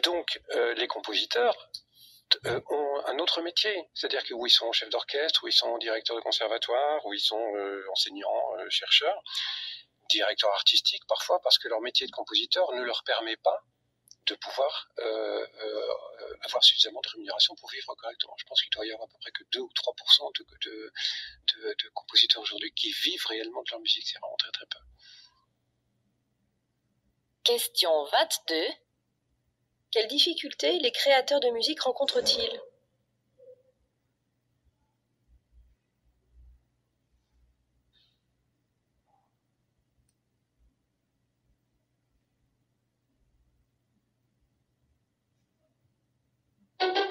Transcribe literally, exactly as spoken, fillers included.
donc, euh, les compositeurs euh, ont un autre métier, c'est-à-dire que où ils sont chefs d'orchestre, où ils sont directeurs de conservatoire, où ils sont euh, enseignants, euh, chercheurs, directeurs artistiques parfois, parce que leur métier de compositeur ne leur permet pas de pouvoir euh, euh, avoir suffisamment de rémunération pour vivre correctement. Je pense qu'il doit y avoir à peu près que deux ou trois pour cent de, de, de, de compositeurs aujourd'hui qui vivent réellement de leur musique, c'est vraiment très très peu. Question vingt-deux. Quelles difficultés les créateurs de musique rencontrent-ils ?